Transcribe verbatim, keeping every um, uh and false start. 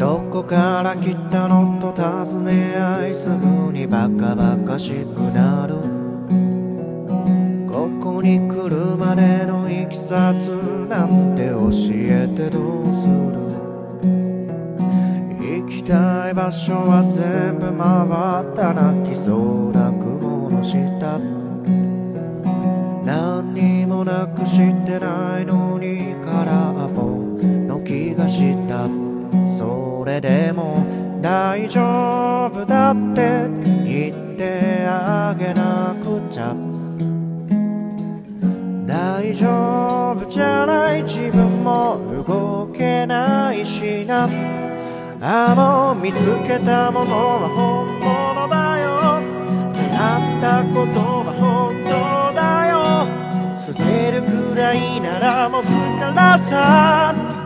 どこから来たのと尋ね合いすぐにバカバカしくなる。ここに来るまでのいきさつなんて教えてどうする。行きたい場所は全部回った泣きそうな雲の下。何にもなくしてないのに空っぽの気がした。それでも大丈夫だって言ってあげなくちゃ。大丈夫じゃない自分も動けないしな。あ、もう見つけたものは本物だよ。出会ったことは本当だよ。捨てるくらいならもう疲らさ